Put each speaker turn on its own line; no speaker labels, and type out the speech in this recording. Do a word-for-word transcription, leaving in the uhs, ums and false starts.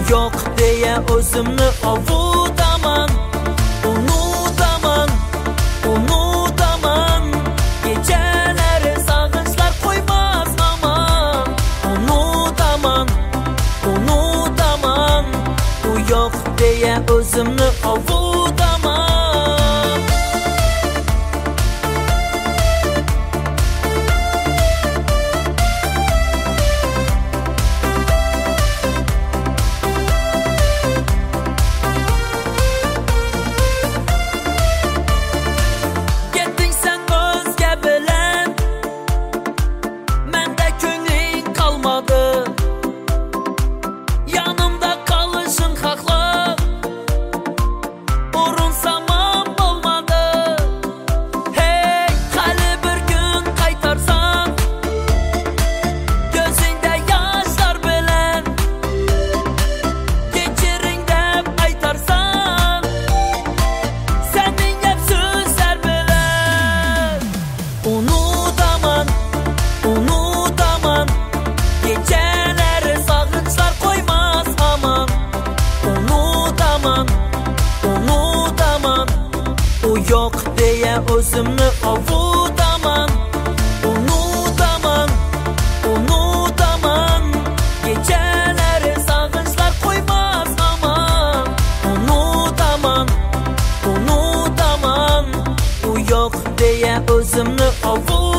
Yok diye özümni avutaman, unutaman, unutaman. Geceleri sağınçlar koymaz aman, unutaman, unutaman. Bu yok diye özümni avutaman. Yok diye özümni avutaman, unutaman, unutaman. Geceleri sağınçlar koymaz aman, unutaman, unutaman. Bu yok diye özümni avutaman.